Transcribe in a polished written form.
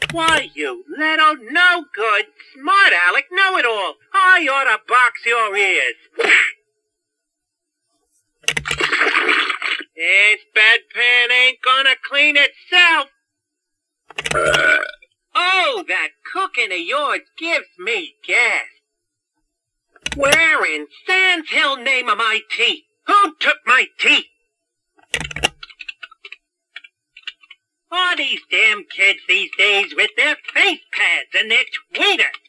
Why, you little no-good, smart aleck know-it-all. I ought to box your ears. This bedpan ain't gonna clean itself. Oh, that cooking of yours gives me gas. Where in Sans Hill name am I tea? Who took my tea? All these damn kids these days with their face pads and their tweeters.